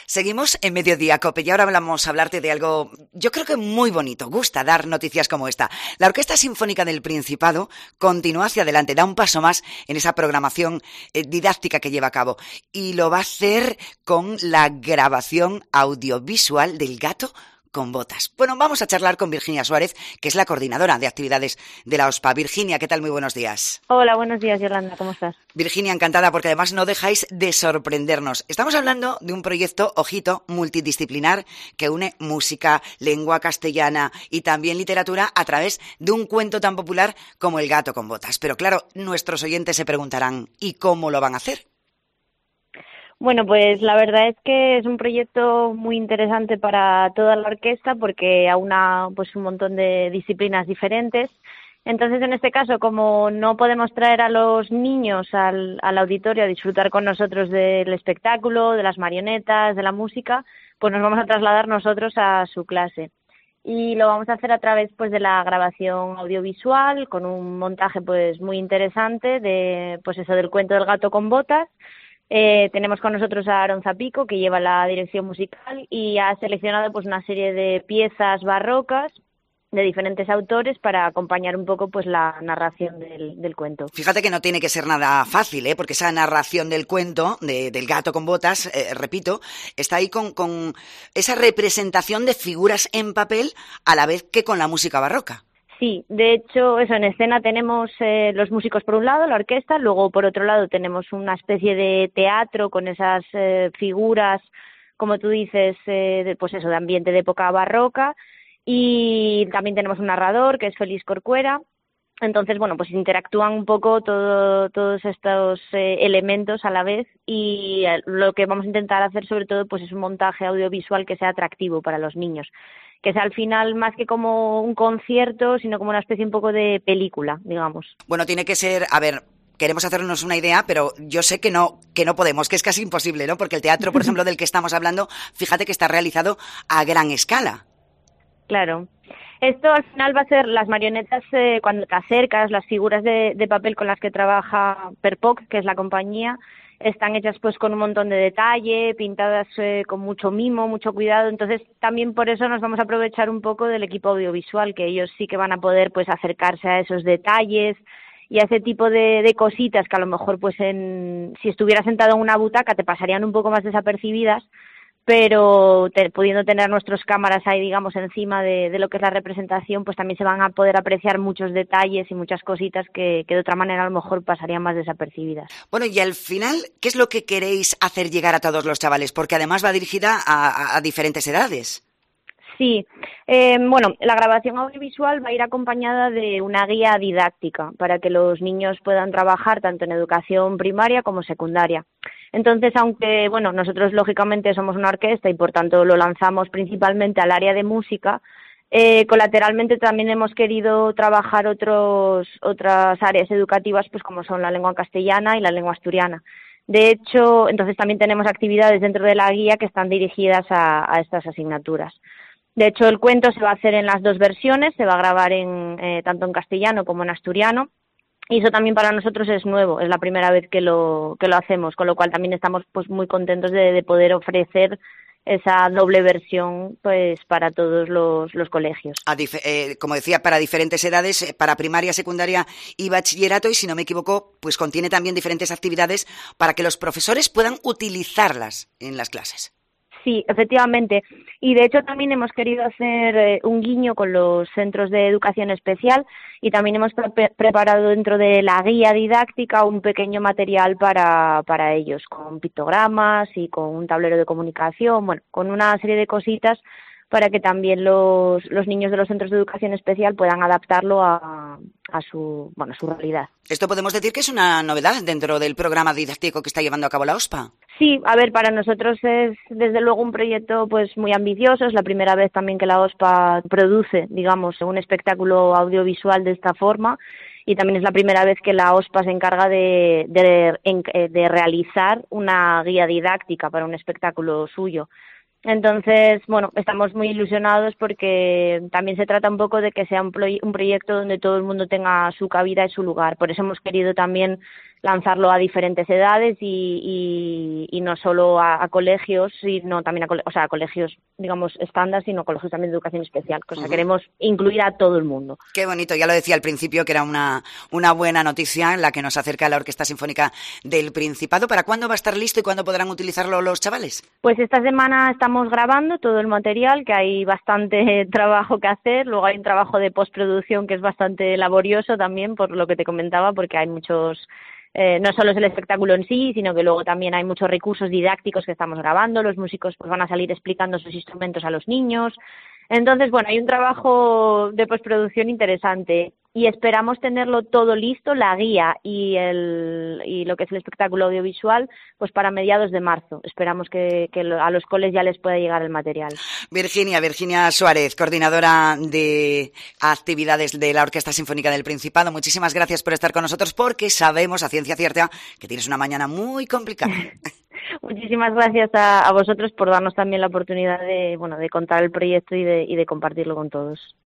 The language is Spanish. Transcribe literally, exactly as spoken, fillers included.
Seguimos en Mediodía Cope y ahora vamos a hablarte de algo, yo creo que muy bonito. Gusta dar noticias como esta. La Orquesta Sinfónica del Principado continúa hacia adelante, da un paso más en esa programación eh, didáctica que lleva a cabo y lo va a hacer con la grabación audiovisual del Gato con Botas. Bueno, vamos a charlar con Virginia Suárez, que es la coordinadora de actividades de la OSPA. Virginia, ¿qué tal? Muy buenos días. Hola, buenos días, Yolanda, ¿cómo estás? Virginia, encantada, porque además no dejáis de sorprendernos. Estamos hablando de un proyecto, ojito, multidisciplinar, que une música, lengua castellana y también literatura a través de un cuento tan popular como El Gato con Botas. Pero claro, nuestros oyentes se preguntarán, ¿y cómo lo van a hacer? Bueno, pues la verdad es que es un proyecto muy interesante para toda la orquesta porque aúna pues un montón de disciplinas diferentes. Entonces, en este caso, como no podemos traer a los niños al, al auditorio a disfrutar con nosotros del espectáculo, de las marionetas, de la música, pues nos vamos a trasladar nosotros a su clase. Y lo vamos a hacer a través pues de la grabación audiovisual, con un montaje pues muy interesante de pues eso del cuento del gato con botas. Eh, tenemos con nosotros a Aaron Zapico, que lleva la dirección musical y ha seleccionado pues una serie de piezas barrocas de diferentes autores para acompañar un poco pues la narración del, del cuento. Fíjate que no tiene que ser nada fácil, ¿eh? Porque esa narración del cuento, de, del gato con botas, eh, repito, está ahí con, con esa representación de figuras en papel a la vez que con la música barroca. Sí, de hecho, eso en escena tenemos eh, los músicos por un lado, la orquesta, luego por otro lado tenemos una especie de teatro con esas eh, figuras, como tú dices, eh, de, pues eso, de ambiente de época barroca, y también tenemos un narrador que es Félix Corcuera. Entonces, bueno, pues interactúan un poco todo, todos estos eh, elementos a la vez y eh, lo que vamos a intentar hacer sobre todo pues es un montaje audiovisual que sea atractivo para los niños, que sea al final más que como un concierto, sino como una especie un poco de película, digamos. Bueno, tiene que ser, a ver, queremos hacernos una idea, pero yo sé que no, que no podemos, que es casi imposible, ¿no? Porque el teatro, por ejemplo, del que estamos hablando, fíjate que está realizado a gran escala. Claro. Esto al final va a ser las marionetas eh, cuando te acercas, las figuras de, de papel con las que trabaja Perpoc, que es la compañía, están hechas pues con un montón de detalle, pintadas eh, con mucho mimo, mucho cuidado. Entonces también por eso nos vamos a aprovechar un poco del equipo audiovisual, que ellos sí que van a poder pues acercarse a esos detalles y a ese tipo de, de cositas que a lo mejor pues en, si estuvieras sentado en una butaca te pasarían un poco más desapercibidas, pero te, pudiendo tener nuestras cámaras ahí, digamos, encima de, de lo que es la representación, pues también se van a poder apreciar muchos detalles y muchas cositas que, que de otra manera a lo mejor pasarían más desapercibidas. Bueno, y al final, ¿qué es lo que queréis hacer llegar a todos los chavales? Porque además va dirigida a, a, a diferentes edades. Sí, eh, bueno, la grabación audiovisual va a ir acompañada de una guía didáctica para que los niños puedan trabajar tanto en educación primaria como secundaria. Entonces, aunque, bueno, nosotros lógicamente somos una orquesta y por tanto lo lanzamos principalmente al área de música, eh, colateralmente también hemos querido trabajar otros, otras áreas educativas, pues como son la lengua castellana y la lengua asturiana. De hecho, entonces también tenemos actividades dentro de la guía que están dirigidas a, a estas asignaturas. De hecho, el cuento se va a hacer en las dos versiones, se va a grabar en, eh, tanto en castellano como en asturiano, y eso también para nosotros es nuevo, es la primera vez que lo que lo hacemos, con lo cual también estamos pues muy contentos de, de poder ofrecer esa doble versión pues para todos los, los colegios. A dif- eh, como decía, para diferentes edades, para primaria, secundaria y bachillerato, y si no me equivoco, pues contiene también diferentes actividades para que los profesores puedan utilizarlas en las clases. Sí, efectivamente. Y de hecho también hemos querido hacer eh, un guiño con los centros de educación especial y también hemos pre- preparado dentro de la guía didáctica un pequeño material para, para ellos, con pictogramas y con un tablero de comunicación, bueno, con una serie de cositas para que también los, los niños de los centros de educación especial puedan adaptarlo a, a su, bueno, a su realidad. Esto podemos decir que es una novedad dentro del programa didáctico que está llevando a cabo la OSPA. Sí, a ver, para nosotros es desde luego un proyecto pues muy ambicioso, es la primera vez también que la OSPA produce, digamos, un espectáculo audiovisual de esta forma y también es la primera vez que la OSPA se encarga de, de, de realizar una guía didáctica para un espectáculo suyo. Entonces, bueno, estamos muy ilusionados porque también se trata un poco de que sea un, proy- un proyecto donde todo el mundo tenga su cabida y su lugar. Por eso hemos querido también lanzarlo a diferentes edades y, y, y no solo a, a colegios, sino también a, o sea, a colegios, digamos, estándar, sino a colegios también de educación especial. O sea, uh-huh. queremos incluir a todo el mundo. Qué bonito, ya lo decía al principio que era una, una buena noticia la que nos acerca a la Orquesta Sinfónica del Principado. ¿Para cuándo va a estar listo y cuándo podrán utilizarlo los chavales? Pues esta semana estamos grabando todo el material, que hay bastante trabajo que hacer. Luego hay un trabajo de postproducción que es bastante laborioso también, por lo que te comentaba, porque hay muchos... Eh, no solo es el espectáculo en sí, sino que luego también hay muchos recursos didácticos que estamos grabando, los músicos pues van a salir explicando sus instrumentos a los niños. Entonces, bueno, hay un trabajo de postproducción interesante y esperamos tenerlo todo listo, la guía y el y lo que es el espectáculo audiovisual, pues para mediados de marzo. Esperamos que, que a los coles ya les pueda llegar el material. Virginia, Virginia Suárez, coordinadora de actividades de la Orquesta Sinfónica del Principado, muchísimas gracias por estar con nosotros porque sabemos a ciencia cierta que tienes una mañana muy complicada. Muchísimas gracias a, a vosotros por darnos también la oportunidad de, bueno, de contar el proyecto y de, y de compartirlo con todos.